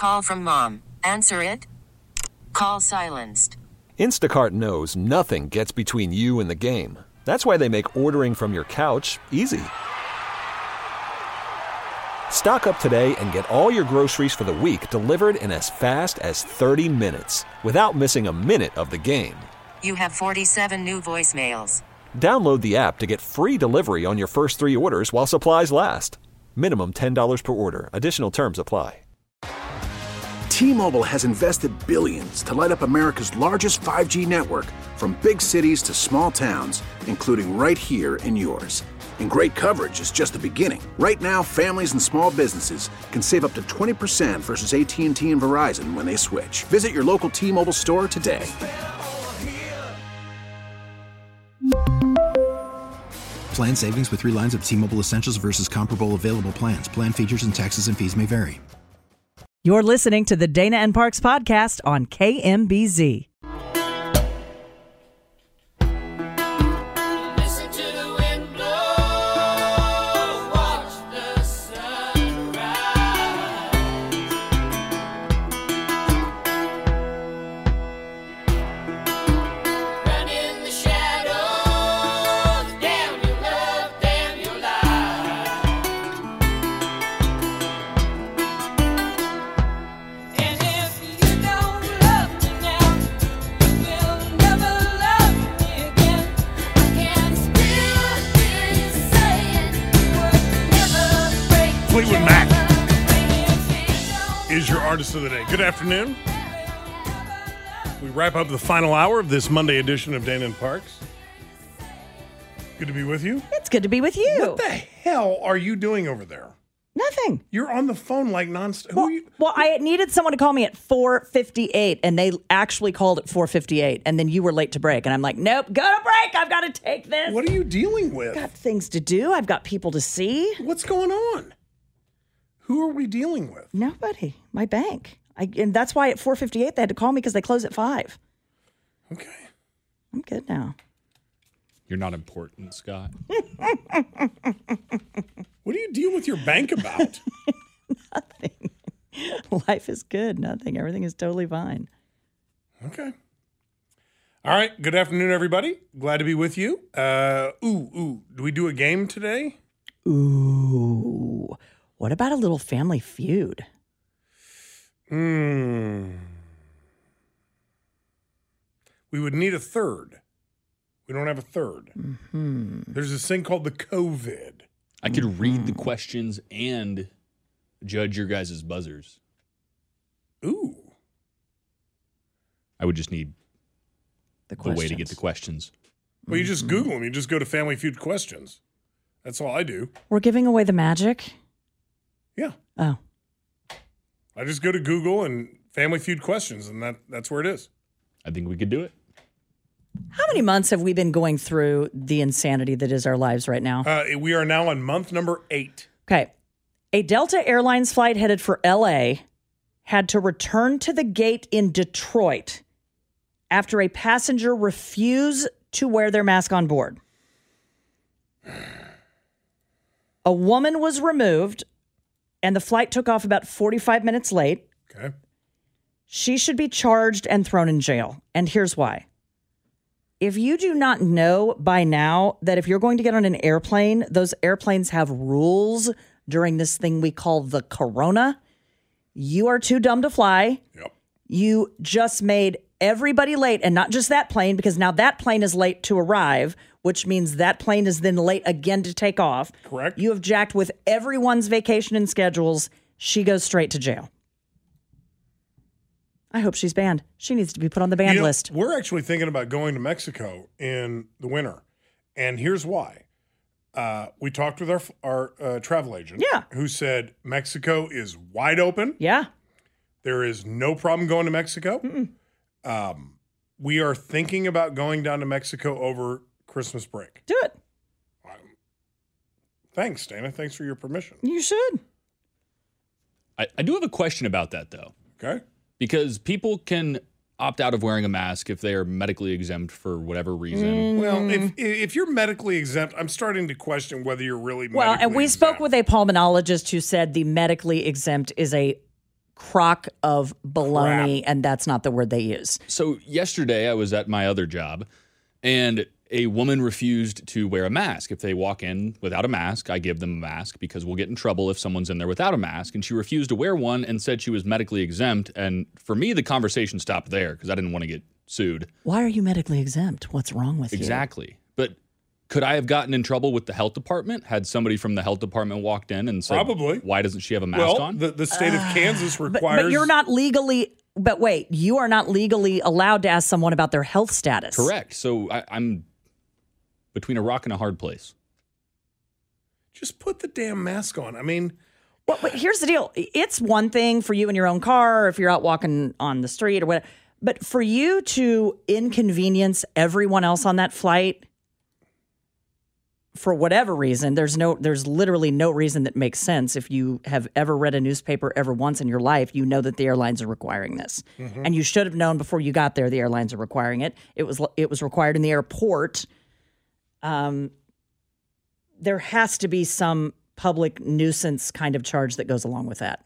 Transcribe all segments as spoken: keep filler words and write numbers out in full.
Call from mom. Answer it. Call silenced. Instacart knows nothing gets between you and the game. That's why they make ordering from your couch easy. Stock up today and get all your groceries for the week delivered in as fast as thirty minutes without missing a minute of the game. You have forty-seven new voicemails. Download the app to get free delivery on your first three orders while supplies last. Minimum ten dollars per order. Additional terms apply. T-Mobile has invested billions to light up America's largest five G network, from big cities to small towns, including right here in yours. And great coverage is just the beginning. Right now, families and small businesses can save up to twenty percent versus A T and T and Verizon when they switch. Visit your local T-Mobile store today. Plan savings with three lines of T-Mobile Essentials versus comparable available plans. Plan features and taxes and fees may vary. You're listening to the Dana and Parks podcast on K M B Z. Fleetwood Mac is your artist of the day. Good afternoon. We wrap up the final hour of this Monday edition of Dana and Parks. Good to be with you. It's good to be with you. What the hell are you doing over there? Nothing. You're on the phone like nonstop. Well, Who are you? well, I needed someone to call me at four fifty-eight, and they actually called at four fifty-eight, and then you were late to break, and I'm like, nope, go to break. I've got to take this. What are you dealing with? I've got things to do. I've got people to see. What's going on? Who are we dealing with? Nobody. My bank. I, and that's why at four fifty-eight they had to call me because they close at five. Okay. I'm good now. You're not important, Scott. What do you deal with your bank about? Nothing. Life is good. Nothing. Everything is totally fine. Okay. All right. Good afternoon, everybody. Glad to be with you. Uh, ooh, ooh. Do we do a game today? Ooh. What about a little Family Feud? Hmm. We would need a third. We don't have a third. Mm-hmm. There's this thing called the COVID. I could mm-hmm. read the questions and judge your guys' buzzers. Ooh. I would just need the, the way to get the questions. Well, you just Google them. You just go to Family Feud questions. That's all I do. We're giving away the magic? Yeah. Oh. I just go to Google and Family Feud questions, and that, that's where it is. I think we could do it. How many months have we been going through the insanity that is our lives right now? Uh, we are now on month number eight. Okay. A Delta Airlines flight headed for L A had to return to the gate in Detroit after a passenger refused to wear their mask on board. A woman was removed, and the flight took off about forty-five minutes late. Okay. She should be charged and thrown in jail. And here's why. If you do not know by now that if you're going to get on an airplane, those airplanes have rules during this thing we call the corona, you are too dumb to fly. Yep. You just made everybody late, and not just that plane, because now that plane is late to arrive, which means that plane is then late again to take off. Correct. You have jacked with everyone's vacation and schedules. She goes straight to jail. I hope she's banned. She needs to be put on the banned you know, list. We're actually thinking about going to Mexico in the winter. And here's why. Uh, we talked with our our uh, travel agent, yeah. who said Mexico is wide open. Yeah. There is no problem going to Mexico. Um, we are thinking about going down to Mexico over Christmas break. Do it. Um, thanks, Dana. Thanks for your permission. You should. I, I do have a question about that, though. Okay. Because people can opt out of wearing a mask if they are medically exempt for whatever reason. Mm. Well, if if you're medically exempt, I'm starting to question whether you're really well, medically and we exempt. spoke with a pulmonologist who said the medically exempt is a crock of baloney, and that's not the word they use. So yesterday I was at my other job, and a woman refused to wear a mask. If they walk in without a mask, I give them a mask because we'll get in trouble if someone's in there without a mask. And she refused to wear one and said she was medically exempt. And for me, the conversation stopped there because I didn't want to get sued. Why are you medically exempt? What's wrong with you? Exactly. But could I have gotten in trouble with the health department had somebody from the health department walked in and said, Probably. Why doesn't she have a mask well, on? the, the state of Kansas But, requires. but you're not legally, but wait, you are not legally allowed to ask someone about their health status. Correct. So I, I'm between a rock and a hard place. Just put the damn mask on. I mean, Well, but here's the deal. It's one thing for you in your own car, or if you're out walking on the street or whatever. But for you to inconvenience everyone else on that flight, for whatever reason, there's no, there's literally no reason that makes sense. If you have ever read a newspaper ever once in your life, you know that the airlines are requiring this, Mm-hmm. and you should have known before you got there. The airlines are requiring it. It was it was required in the airport. Um, there has to be some public nuisance kind of charge that goes along with that.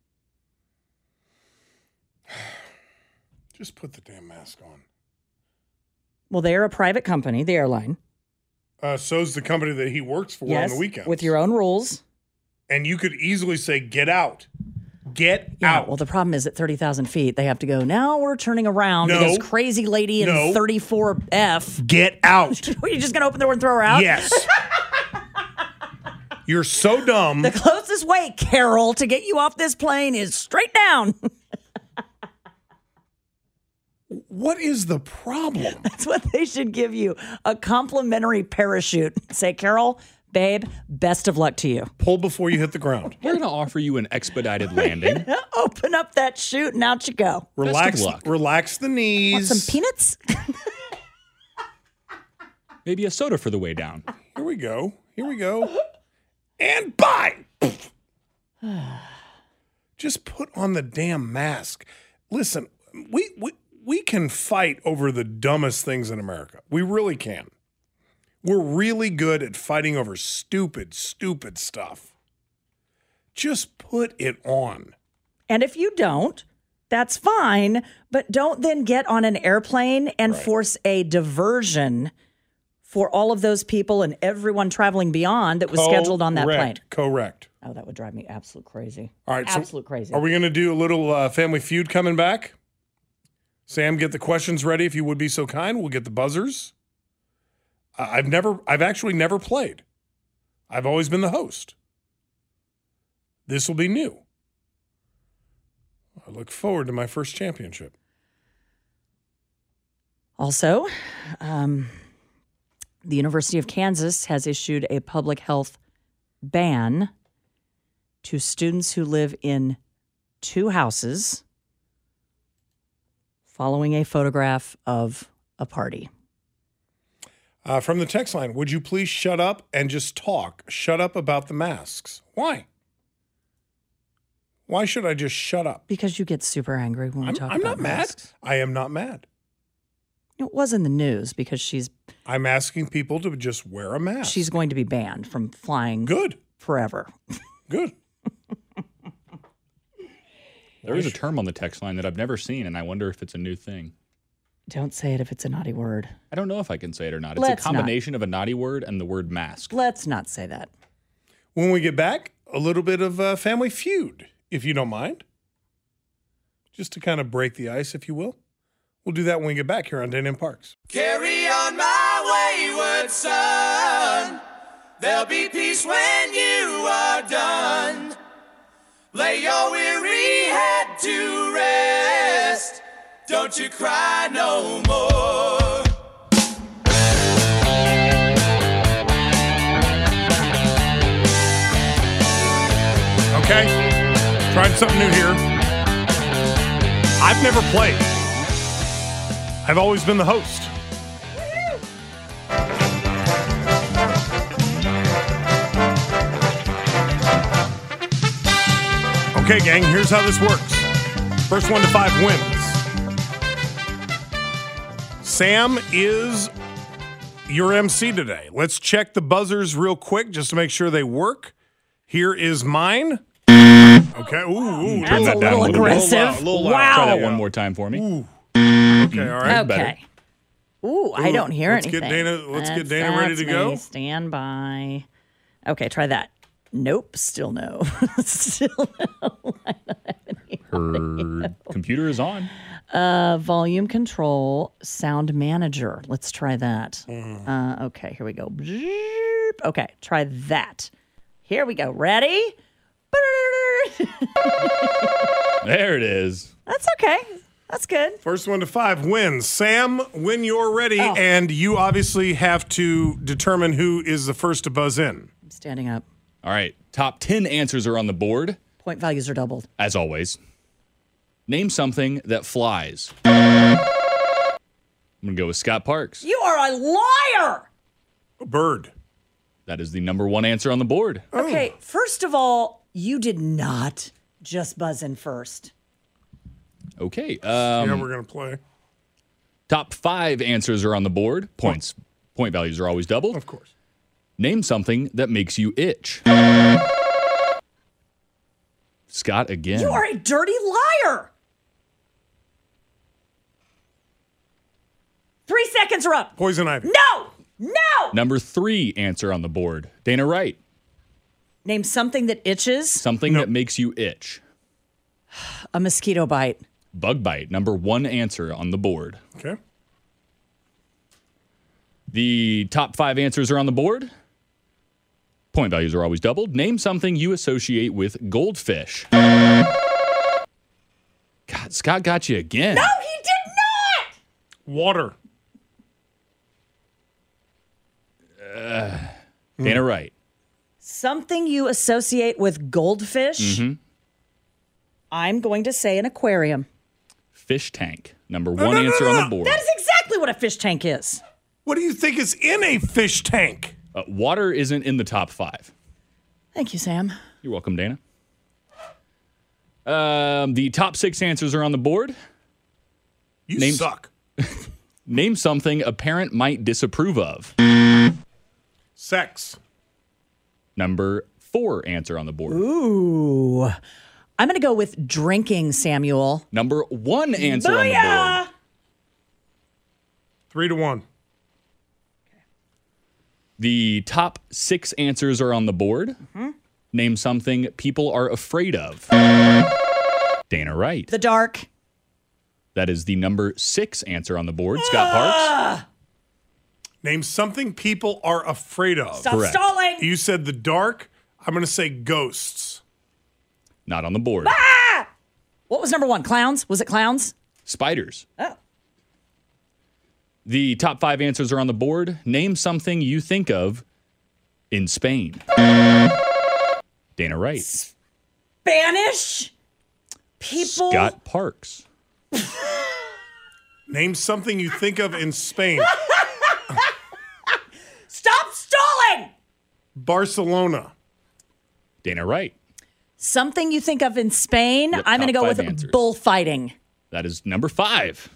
just put the damn mask on. Well, they're a private company, the airline. Uh, so's the company that he works for Yes, on the weekends. with your own rules. And you could easily say, get out. Get Yeah, out. well, the problem is at thirty thousand feet, they have to go, now we're turning around No. because crazy lady in No. thirty-four F. Get out. Are you just going to open the door and throw her out? Yes. You're so dumb. The closest way, Carol, to get you off this plane is straight down. What is the problem? That's what they should give you, a complimentary parachute. Say, Carol, babe, best of luck to you. Pull before you hit the ground. We're going to offer you an expedited landing. Open up that chute and out you go. Relax, luck. relax the Want knees. some peanuts? Maybe a soda for the way down. Here we go. Here we go. And bye. Just put on the damn mask. Listen, we, we we can fight over the dumbest things in America. We really can. We're really good at fighting over stupid, stupid stuff. Just put it on. And if you don't, that's fine. But don't then get on an airplane and Right. force a diversion for all of those people and everyone traveling beyond that was scheduled on that plane. Correct. Correct. Oh, that would drive me absolute crazy. All right. so Absolute crazy. Are we going to do a little uh, Family Feud coming back? Sam, get the questions ready if you would be so kind. We'll get the buzzers. Uh, I've never, I've actually never played. I've always been the host. This will be new. I look forward to my first championship. Also, um, the University of Kansas has issued a public health ban to students who live in two houses following a photograph of a party. Uh, from the text line, would you please shut up and just talk? Shut up about the masks. Why? Why should I just shut up? Because you get super angry when we I'm, talk I'm about not mad. masks. I am not mad. It was in the news because she's I'm asking people to just wear a mask. she's going to be banned from flying good. forever. Good. There is a term on the text line that I've never seen, and I wonder if it's a new thing. Don't say it if it's a naughty word. I don't know if I can say it or not. It's Let's a combination of a naughty word and the word mask. Let's not say that. When we get back, a little bit of uh, Family Feud, if you don't mind. Just to kind of break the ice, if you will. We'll do that when we get back here on Dan and Parks. Carry on my wayward son. There'll be peace when you are done. Lay your weary head to rest. Don't you cry no more. Okay? Trying something new here. I've never played. I've always been the host. Okay, gang, here's how this works. First one to five wins. Sam is your M C today. Let's check the buzzers real quick just to make sure they work. Here is mine. Okay. Ooh, ooh. That's that a down little a little bit. aggressive. A little loud. Wow. Try that one more time for me. Ooh. Okay, all right. better. Okay. Ooh, I don't hear let's anything. get Dana- let's get Dana ready that's to go. me. Stand by. Okay, try that. Nope, still no. Still no. Her computer is on. Uh, volume control, sound manager. Let's try that. Mm. Uh, okay, here we go. Okay, try that. Here we go. Ready? There it is. That's okay. That's good. First one to five wins. Sam, when you're ready, Oh. and you obviously have to determine who is the first to buzz in. I'm standing up. All right. Top ten answers are on the board, Point values are doubled. as always. Name something that flies. I'm going to go with Scott Parks. You are a liar. A bird. That is the number one answer on the board. Okay, first of all, you did not just buzz in first. Okay. Um, yeah, we're going to play. top five answers are on the board. Points. Point values are always doubled. Of course. Name something that makes you itch. Scott again. You are a dirty liar. Three seconds are up. Poison ivy. No, no. Number three answer on the board. Dana Wright. Name something that itches. Something that makes you itch. A mosquito bite. Bug bite. Number one answer on the board. Okay. The top five answers are on the board. Point values are always doubled. Name something you associate with goldfish. God, Scott got you again. No, he did not. Water. Dana Wright. Something you associate with goldfish. Mm-hmm. I'm going to say an aquarium. Fish tank. Number No, one no, no, answer no, on no. the board. That is exactly what a fish tank is. What do you think is in a fish tank? Uh, water isn't in the top five. Thank you, Sam. You're welcome, Dana. Um, the top six answers are on the board. You Names- suck. Name something a parent might disapprove of. Sex. Number four answer on the board. Ooh. I'm going to go with drinking, Samuel. Number one answer on the Booyah! board. Three to one. The top six answers are on the board. Mm-hmm. Name something people are afraid of. Dana Wright. The dark. That is the number six answer on the board. Scott Parks. Name something people are afraid of. Stop Correct. stalling. You said the dark. I'm going to say ghosts. Not on the board. What was number one? Clowns? Was it clowns? Spiders. Oh. The top five answers are on the board. Name something you think of in Spain. Dana Wright. Spanish? People? Scott Parks. Name something you think of in Spain. Stop stalling! Barcelona. Dana Wright. Something you think of in Spain? Yep, I'm going to top go five with answers. bullfighting. That is number five.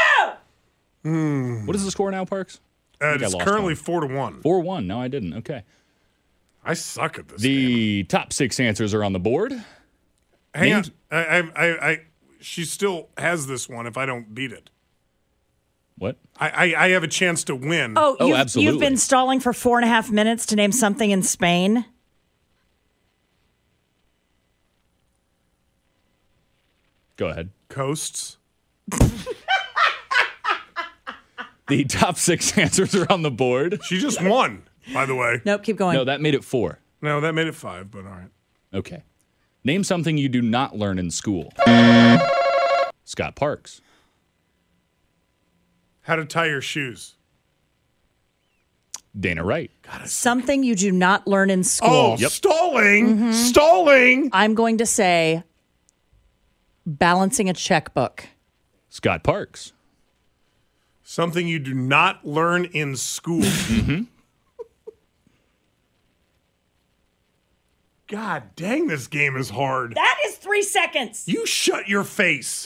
Hmm. What is the score now, Parks? Uh, think I it's lost currently one. four to one. four one. No, I didn't. Okay. I suck at this. game. The top six answers are on the board. Hang names- on. I, I, I, I, she still has this one if I don't beat it. What? I, I, I have a chance to win. Oh, Oh, you've, absolutely. you've been stalling for four and a half minutes to name something in Spain? Go ahead. Coasts. The top six answers are on the board. She just won, by the way. Nope, keep going. No, that made it four. No, that made it five, but all right. Okay. Name something you do not learn in school. Scott Parks. How to tie your shoes. Dana Wright. Something you do not learn in school. Oh, Yep. stalling. Stalling. I'm going to say balancing a checkbook. Scott Parks. Something you do not learn in school. God dang, this game is hard. That is three seconds. You shut your face.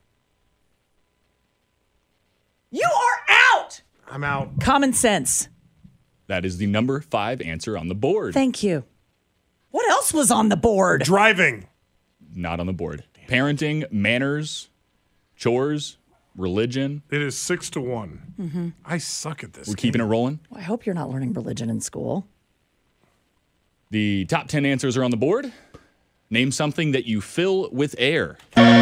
You are out. I'm out. Common sense. That is the number five answer on the board. Thank you. What else was on the board? Driving. Not on the board. Parenting, manners, chores, religion. It is six to one. Mm-hmm. I suck at this. We're keeping it rolling. Well, I hope you're not learning religion in school. The top ten answers are on the board. Name something that you fill with air.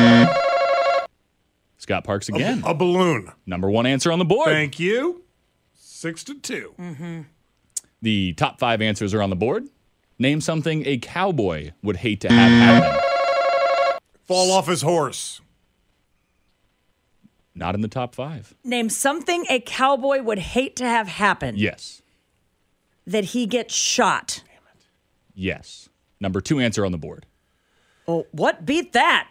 Scott Parks again. A, a balloon. Number one answer on the board. Thank you. Six to two. Mm-hmm. The top five answers are on the board. Name something a cowboy would hate to have happen. Fall off his horse. Not in the top five. Name something a cowboy would hate to have happen. Yes. That he gets shot. Yes. Number two answer on the board. Oh, what beat that?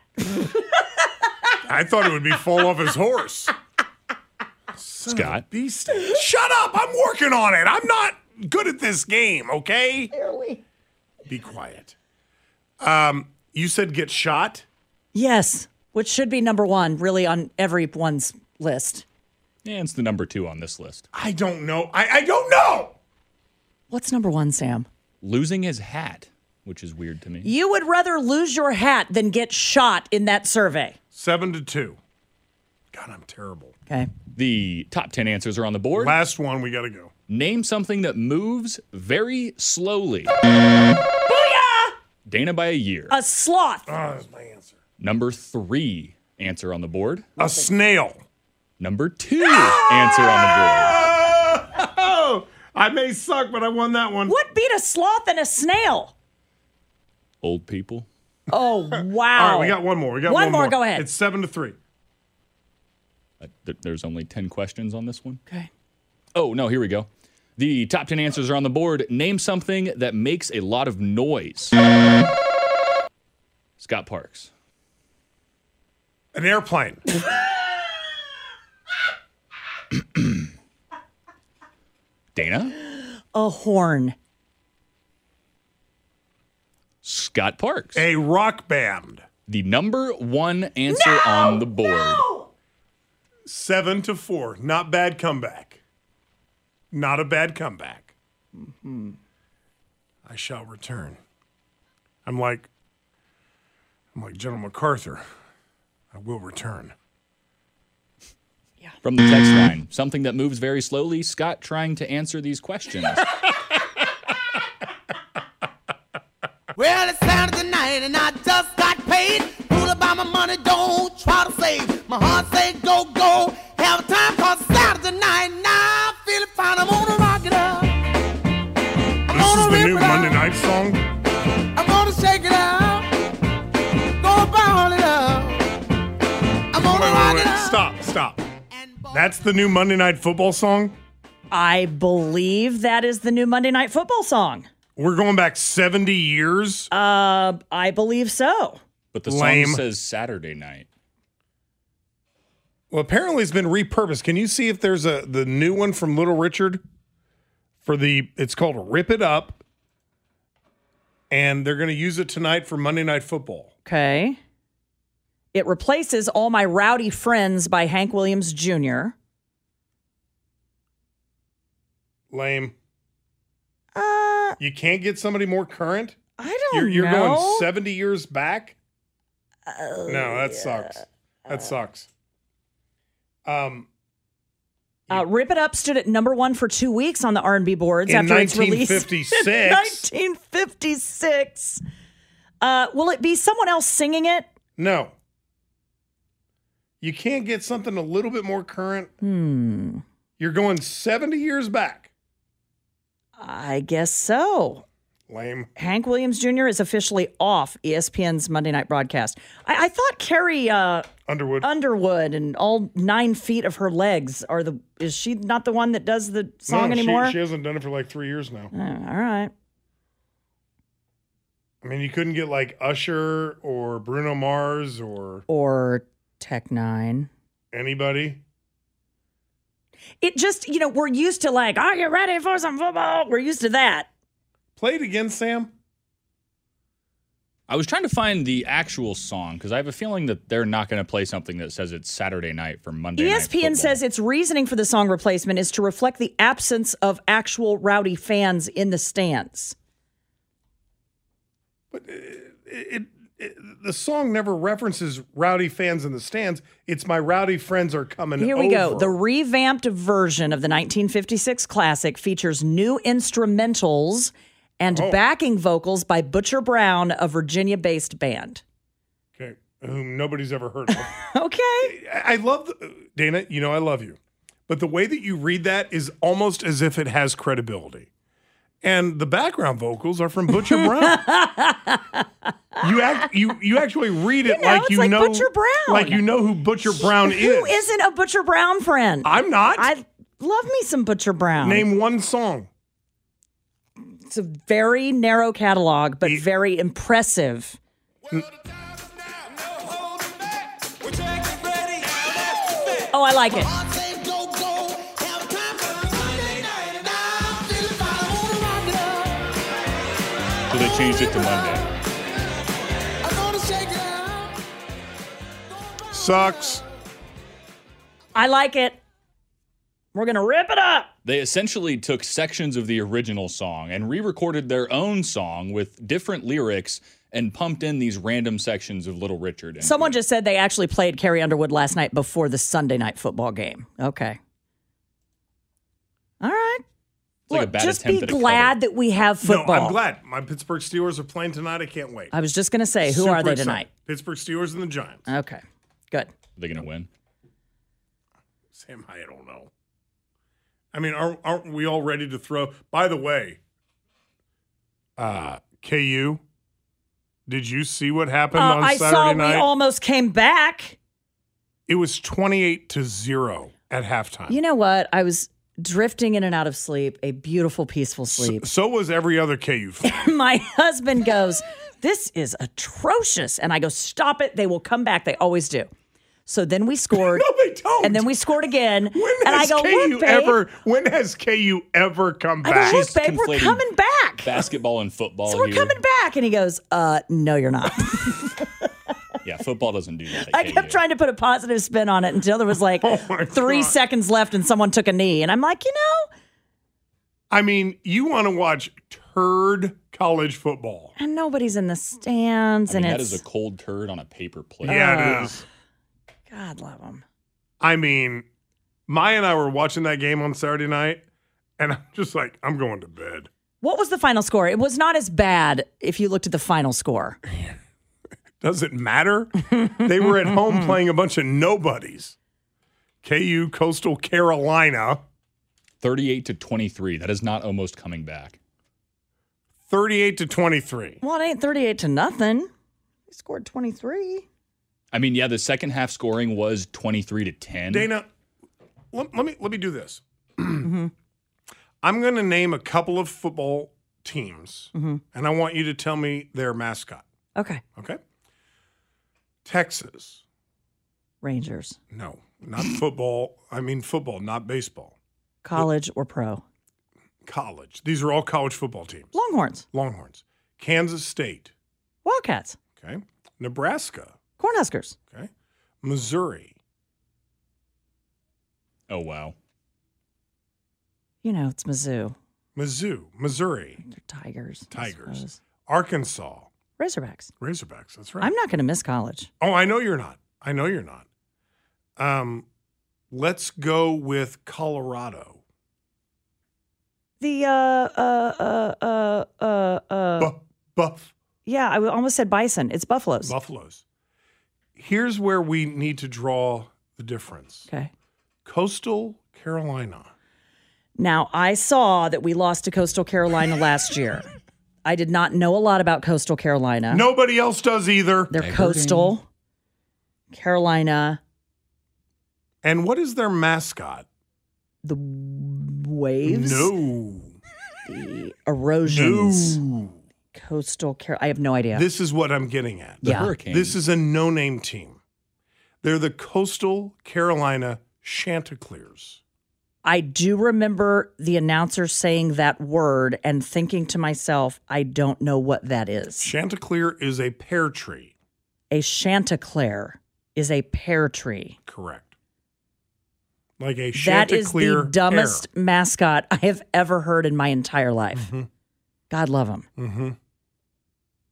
I thought it would be fall off his horse. Son Scott. Beast. Shut up. I'm working on it. I'm not good at this game, okay? Barely. Be quiet. Um, you said get shot? Yes, which should be number one, really, on everyone's list. Yeah, it's the number two on this list. I don't know. I, I don't know. What's number one, Sam? Losing his hat, which is weird to me. You would rather lose your hat than get shot in that survey. Seven to two. God, I'm terrible. Okay. The top ten answers are on the board. Last one, we got to go. Name something that moves very slowly. Booyah! Dana by a year. A sloth. Oh, that's my answer. Number three answer on the board. A snail. Number two answer on the board. Oh, I may suck, but I won that one. What beat a sloth and a snail? Old people. Oh, wow. All right, we got one more. We got one, one more. more. Go ahead. It's seven to three. Uh, th- there's only ten questions on this one. Okay. Oh, no, here we go. The top ten answers are on the board. Name something that makes a lot of noise. Scott Parks. An airplane. Dana. A horn. Scott Parks. A rock band. The number one answer No! on the board. No! Seven to four. Not bad comeback. Not a bad comeback. Mm-hmm. I shall return. I'm like, I'm like General MacArthur. I will return. From the text line, something that moves very slowly. Scott trying to answer these questions. Well, it's Saturday night and I just got paid. Fool about my money, don't try to save. My heart say go, go. Have a time cause Saturday night. Now I feel it fine. I'm gonna rock it up. I'm This is gonna the rip new it Monday up. night song. I'm gonna shake it out. Go ball it up. I'm gonna Wait, rock wait, it wait. up. Stop, stop. And ball- That's the new Monday Night Football song? I believe that is the new Monday Night Football song. We're going back seventy years? Uh, I believe so. But the Lame. song says Saturday night. Well, apparently it's been repurposed. Can you see if there's a the new one from Little Richard? For the, it's called Rip It Up. And they're going to use it tonight for Monday Night Football. Okay. It replaces All My Rowdy Friends by Hank Williams Junior Lame. Uh, You can't get somebody more current? I don't You're, you're know. going seventy years back? no, that sucks. That sucks. Um, Uh, Rip It Up stood at number one for two weeks on the R and B boards In after its release. nineteen fifty-six. In nineteen fifty-six. Uh, will it be someone else singing it? no. You can't get something a little bit more current? Hmm. You're going seventy years back. I guess so. Lame. Hank Williams Junior is officially off E S P N's Monday night broadcast. I, I thought Carrie uh, Underwood. Underwood and all nine feet of her legs are the. Is she not the one that does the song no, anymore? She, she hasn't done it for like three years now. Oh, all right. I mean, you couldn't get like Usher or Bruno Mars or Or Tech Nine. anybody. It just, you know, we're used to like, are you ready for some football? We're used to that. Play it again, Sam. I was trying to find the actual song because I have a feeling that they're not going to play something that says it's Saturday night for Monday E Night S P N Football. says its reasoning for the song replacement is to reflect the absence of actual rowdy fans in the stands. But it, it the song never references rowdy fans in the stands. It's my rowdy friends are coming Here we over. go. The revamped version of the nineteen fifty-six classic features new instrumentals and Oh. backing vocals by Butcher Brown, a Virginia-based band. Okay, whom nobody's ever heard of. Okay. I I love, the, Dana, you know I love you. But the way that you read that is almost as if it has credibility. And the background vocals are from Butcher Brown. you act you you actually read it You know, like it's you like know Butcher Brown. like you know who Butcher Brown Who is. isn't a Butcher Brown friend? I'm not. I love me some Butcher Brown. Name one song. It's a very narrow catalog, but The- very impressive. Oh, I like it. So they changed it to Monday. Sucks. I like it. We're going to rip it up. They essentially took sections of the original song and re-recorded their own song with different lyrics and pumped in these random sections of Little Richard. into Someone it. just said they actually played Carrie Underwood last night before the Sunday night football game. Okay. All right. It's like a Look, bad just attempt be at a glad cover. that we have football. No, I'm glad. My Pittsburgh Steelers are playing tonight. I can't wait. I was just going to say, who Super are they excited. tonight? Pittsburgh Steelers and the Giants. Okay. Good. Are they going to win? Sam, I don't know. I mean, aren't, aren't we all ready to throw? By the way, uh, K U, did you see what happened Uh, on I Saturday saw night? we almost came back. It was twenty-eight to zero at halftime. You know what? I was drifting in and out of sleep, a beautiful, peaceful sleep. So was every other K U fan. My husband goes, "This is atrocious." And I go, "Stop it. They will come back. They always do." So then we scored. No, they don't. And then we scored again. When and I has go, K U "Look, babe." ever? When has K U ever come I back? go, "Look, She's babe, we're conflating coming back. Basketball and football So we're here. coming back." And he goes, uh, "No, you're not." Yeah, football doesn't do that. at I K U. kept trying to put a positive spin on it until there was like Oh my three God. seconds left and someone took a knee. And I'm like, you know, I mean, you want to watch turd college football? and nobody's in the stands. I mean, and that it's, is a cold turd on a paper plate. Yeah, Uh, it is. God love them. I mean, Maya and I were watching that game on Saturday night, and I'm just like, I'm going to bed. What was the final score? It was not as bad if you looked at the final score. Does it matter? They were at home playing a bunch of nobodies. K U Coastal Carolina, thirty-eight to twenty-three. That is not almost coming back. thirty-eight to twenty-three. Well, it ain't thirty-eight to nothing. He scored twenty-three. I mean, yeah, the second half scoring was twenty-three to ten. Dana, let, let me let me do this. I'm going to name a couple of football teams, and I want you to tell me their mascot. Okay. Okay? Texas. Rangers. No, not football. I mean football, not baseball. College or pro? College. These are all college football teams. Longhorns. Longhorns. Kansas State. Wildcats. Okay. Nebraska. Cornhuskers. Okay. Missouri. Oh, wow. You know, it's Mizzou. Mizzou. Missouri. They're Tigers. I Tigers. suppose. Arkansas. Razorbacks. Razorbacks. That's right. I'm not going to miss college. Oh, I know you're not. I know you're not. Um, let's go with Colorado. The, uh, uh, uh, uh, uh, uh, Bu- buff. yeah, I almost said bison. It's buffaloes. Buffaloes. Here's where we need to draw the difference. Okay. Coastal Carolina. Now, I saw that we lost to Coastal Carolina last year. I did not know a lot about Coastal Carolina. Nobody else does either. They're Diaper Coastal Carolina, And what is their mascot? the waves, No. the erosions. No. Coastal Car. I have no idea. This is what I'm getting at. The Yeah. Hurricane. This is a no-name team. They're the Coastal Carolina Chanticleers. I do remember the announcer saying that word and thinking to myself, I don't know what that is. Chanticleer is a pear tree. A Chanticleer is a pear tree. Correct. Like a That is Chanticleer the dumbest pear. mascot I have ever heard in my entire life. Mhm. God love him. Mm-hmm.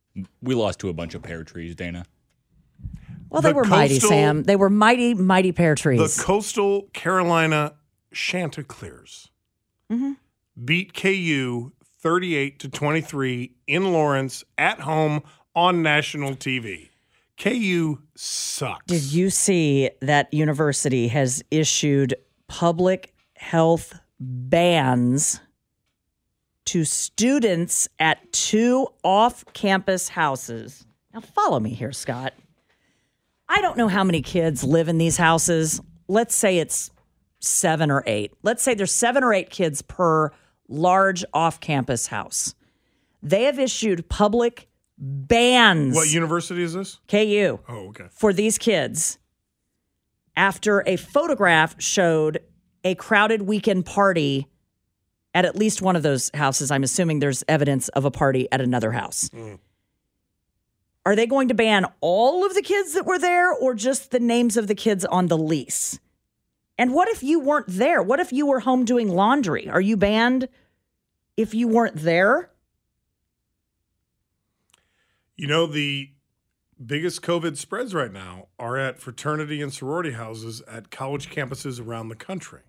We lost to a bunch of pear trees, Dana. Well, they The were mighty, coastal- Sam. They were mighty, mighty pear trees. The Coastal Carolina Chanticleers Mm-hmm. beat K U thirty-eight to twenty-three in Lawrence at home on national T V. K U sucks. Did you see that university has issued public health bans to students at two off-campus houses? Now follow me here, Scott. I don't know how many kids live in these houses. Let's say it's seven or eight. Let's say there's seven or eight kids per large off-campus house. They have issued public bans. What university is this? K U. Oh, okay. For these kids after a photograph showed a crowded weekend party at at least one of those houses. I'm assuming there's evidence of a party at another house. Mm. Are they going to ban all of the kids that were there or just the names of the kids on the lease? And what if you weren't there? What if you were home doing laundry? Are you banned if you weren't there? You know, the biggest COVID spreads right now are at fraternity and sorority houses at college campuses around the country.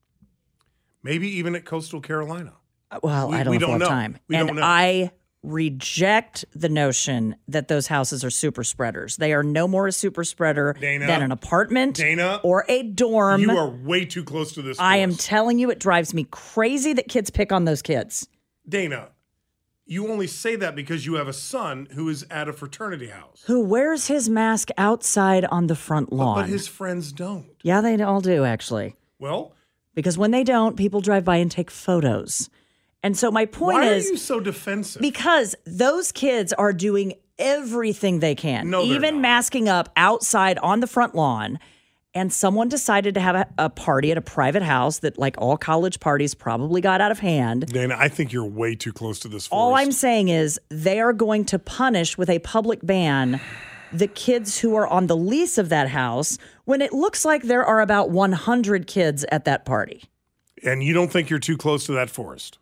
Maybe even at Coastal Carolina. Well, We- I don't we know if don't we'll have know. time. We and don't know. I reject the notion that those houses are super spreaders. They are no more a super spreader Dana, than an apartment Dana, or a dorm. You are way too close to this. I am forest. telling you, it drives me crazy that kids pick on those kids. Dana, you only say that because you have a son who is at a fraternity house. Who wears his mask outside on the front lawn. But his friends don't. Yeah, they all do, actually. Well, Because when they don't, people drive by and take photos. And so my point why is... are you so defensive? Because those kids are doing everything they can, No, they're even not. masking up outside on the front lawn. And someone decided to have a, a party at a private house that, like all college parties, probably got out of hand. Dana, I think you're way too close to this forest. All I'm saying is they are going to punish with a public ban the kids who are on the lease of that house when it looks like there are about one hundred kids at that party. And you don't think you're too close to that forest?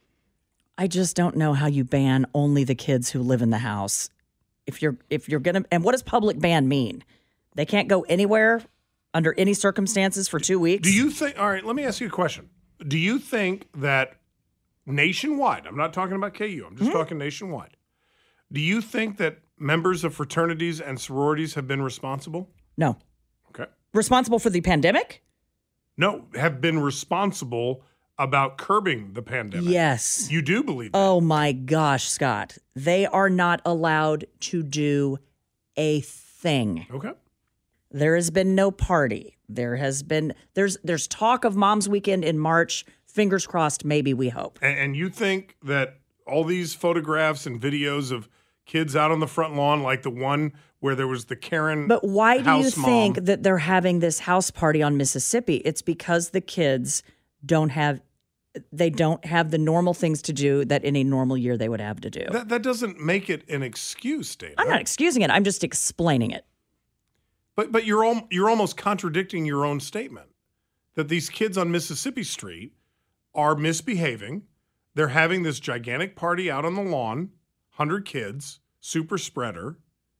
I just don't know how you ban only the kids who live in the house. If you're if you're gonna and what does public ban mean? They can't go anywhere under any circumstances for two weeks? Do you think, all right, let me ask you a question. Do you think that nationwide, I'm not talking about K U, I'm just Mm-hmm. talking nationwide. Do you think that members of fraternities and sororities have been responsible? No. Okay. Responsible for the pandemic? No, have been responsible about curbing the pandemic. Yes. You do believe that? Oh my gosh, Scott. They are not allowed to do a thing. Okay. There has been no party. There has been there's there's talk of Mom's Weekend in March. Fingers crossed, maybe we hope. And, and you think that all these photographs and videos of kids out on the front lawn, like the one where there was the Karen But why do you house mom- think that they're having this house party on Mississippi? It's because the kids don't have they don't have the normal things to do that in a normal year they would have to do. That, that doesn't make it an excuse, Dana. I'm not excusing it. I'm just explaining it. But but you're al- you're almost contradicting your own statement that these kids on Mississippi Street are misbehaving. They're having this gigantic party out on the lawn, one hundred kids, super spreader.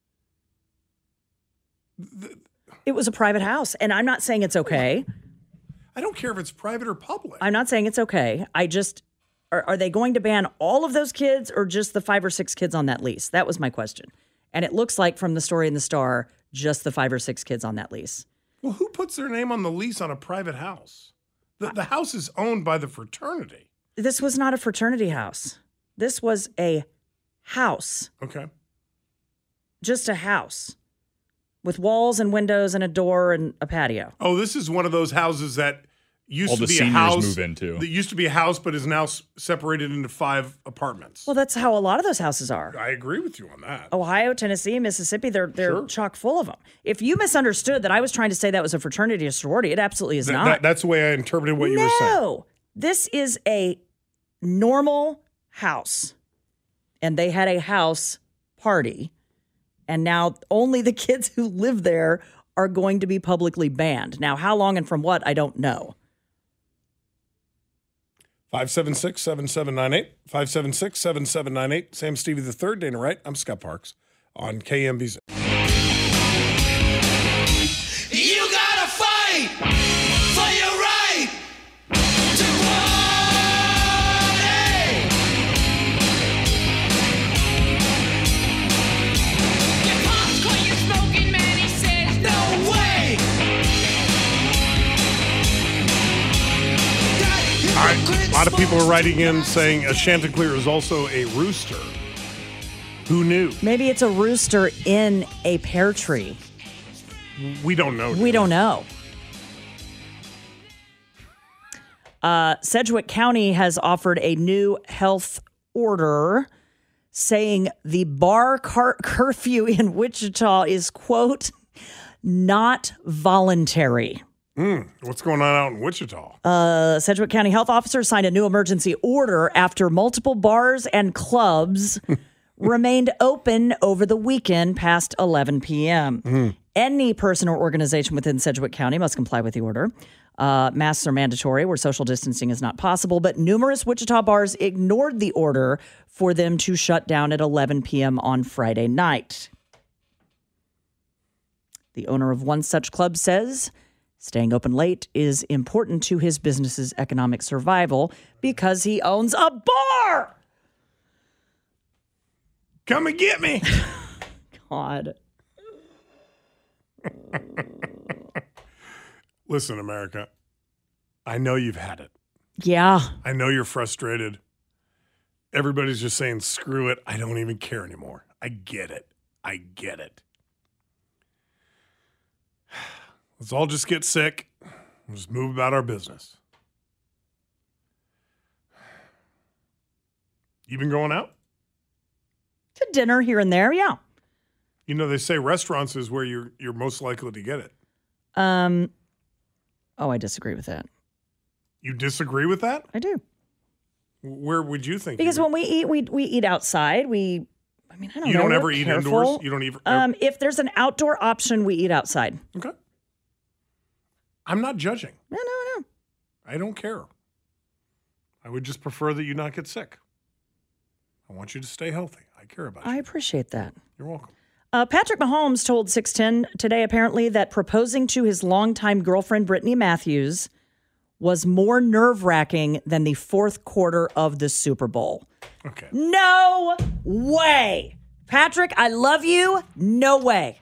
It was a private house, and I'm not saying it's okay. I don't care if it's private or public. I'm not saying it's okay. I just are, are they going to ban all of those kids or just the five or six kids on that lease? That was my question. And it looks like from the story in the Star, just the five or six kids on that lease. Well, who puts their name on the lease on a private house? The, the house is owned by the fraternity. This was not a fraternity house. This was a house, Okay. just a house with walls and windows and a door and a patio. Oh, this is one of those houses that used All to the be a seniors house. move into. That used to be a house, but is now s- separated into five apartments. Well, that's how a lot of those houses are. I agree with you on that. Ohio, Tennessee, Mississippi, they're they're Sure. chock full of them. If you misunderstood that I was trying to say that was a fraternity or sorority, it absolutely is Th- not. that- that's the way I interpreted what you were saying. No, this is a normal house, and they had a house party, and now only the kids who live there are going to be publicly banned. Now, how long and from what, I don't know. five seven six, seven seven nine eight. five seven six, seven seven nine eight. Sam Stevie the third, Dana Wright. I'm Scott Parks on K M B Z. You gotta fight for your right to party. Your pops call you smoking, man. He says, no way. All right, a lot of people are writing in saying a Chanticleer is also a rooster. Who knew? Maybe it's a rooster in a pear tree. We don't know. We don't know. Uh, Sedgwick County has offered a new health order saying the bar car- curfew in Wichita is, quote, not voluntary. Mm, what's going on out in Wichita? Uh, Sedgwick County health officers signed a new emergency order after multiple bars and clubs remained open over the weekend past eleven p.m. Mm. Any person or organization within Sedgwick County must comply with the order. Uh, masks are mandatory where social distancing is not possible, but numerous Wichita bars ignored the order for them to shut down at eleven p.m. on Friday night. The owner of one such club says staying open late is important to his business's economic survival because he owns a bar. Come and get me. God. Listen, America, I know you've had it. Yeah. I know you're frustrated. Everybody's just saying, screw it. I don't even care anymore. I get it. I get it. Let's all just get sick and just move about our business. You been going out? To dinner here and there, yeah. You know, they say restaurants is where you're you're most likely to get it. Um. Oh, I disagree with that. You disagree with that? I do. Where would you think? Because you when we eat, we we eat outside. We, I mean, I don't you know. don't We're ever eat careful. indoors? You don't even. Um, if there's an outdoor option, we eat outside. Okay. I'm not judging. No, no, no. I don't care. I would just prefer that you not get sick. I want you to stay healthy. I care about you. I appreciate that. You're welcome. Uh, Patrick Mahomes told six ten today, apparently, that proposing to his longtime girlfriend, Brittany Matthews, was more nerve-wracking than the fourth quarter of the Super Bowl. Okay. No way. Patrick, I love you. No way.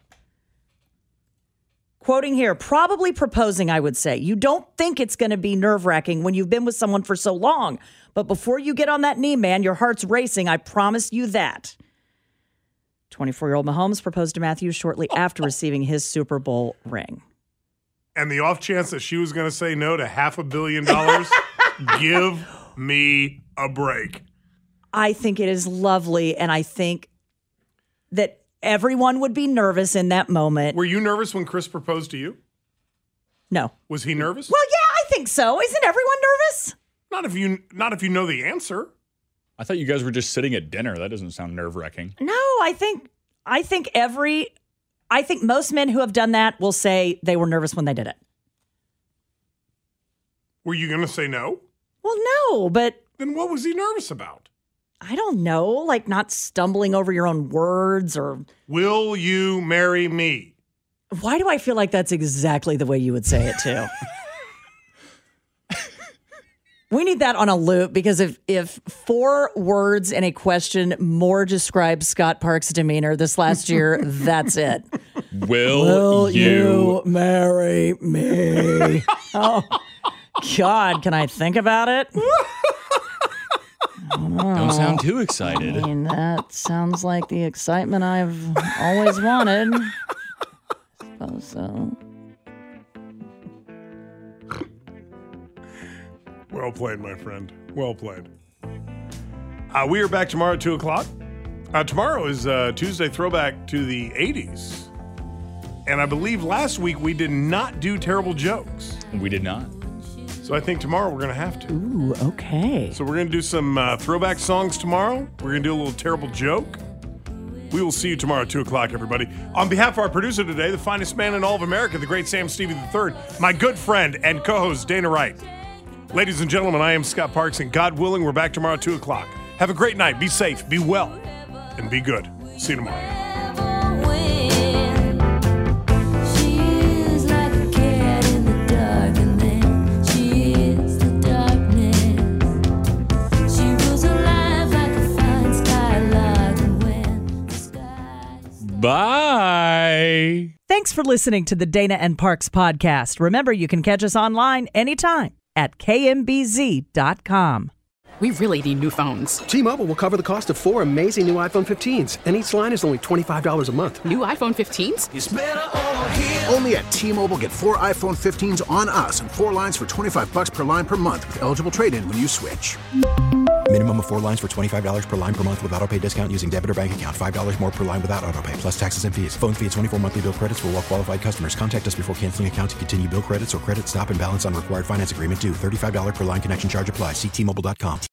Quoting here, probably proposing, I would say. You don't think it's going to be nerve-wracking when you've been with someone for so long. But before you get on that knee, man, your heart's racing. I promise you that. twenty-four-year-old Mahomes proposed to Matthews shortly after receiving his Super Bowl ring. And the off chance that she was going to say no to half a billion dollars, give me a break. I think it is lovely, and I think that everyone would be nervous in that moment. Were you nervous when Chris proposed to you? No. Was he nervous? Well, yeah, I think so. Isn't everyone nervous? Not if you not if you know the answer. I thought you guys were just sitting at dinner. That doesn't sound nerve-wracking. No, I think I think every I think most men who have done that will say they were nervous when they did it. Were you going to say no? Well, no, but Then what was he nervous about? I don't know, like not stumbling over your own words or Will you marry me? why do I feel like that's exactly the way you would say it too? We need that on a loop because if if four words in a question more describe Scott Parks' demeanor this last year, that's it. Will, Will you? you marry me? Oh, God, can I think about it? Don't sound too excited. I mean, that sounds like the excitement I've always wanted. I suppose so. Well played, my friend. Well played. Uh, we are back tomorrow at two o'clock. Uh, tomorrow is uh, Tuesday throwback to the eighties. And I believe last week we did not do terrible jokes. We did not. So I think tomorrow we're going to have to. Ooh, okay. So we're going to do some uh, throwback songs tomorrow. We're going to do a little terrible joke. We will see you tomorrow at two o'clock, everybody. On behalf of our producer today, the finest man in all of America, the great Sam Stevie the third, my good friend and co-host Dana Wright. Ladies and gentlemen, I am Scott Parks, and God willing, we're back tomorrow at two o'clock. Have a great night. Be safe, be well, and be good. See you tomorrow. Bye. Thanks for listening to the Dana and Parks podcast. Remember, you can catch us online anytime at K M B Z dot com. We really need new phones. T-Mobile will cover the cost of four amazing new iPhone fifteens, and each line is only twenty-five dollars a month. New iPhone fifteens? It's better over here. Only at T-Mobile, get four iPhone fifteens on us and four lines for twenty-five bucks per line per month with eligible trade-in when you switch. Minimum of four lines for twenty-five dollars per line per month with autopay discount using debit or bank account. five dollars more per line without autopay, plus taxes and fees. Phone fee at twenty-four monthly bill credits for well-qualified customers. Contact us before canceling account to continue bill credits or credit stop and balance on required finance agreement due. thirty-five dollars per line connection charge applies. See T Mobile dot com.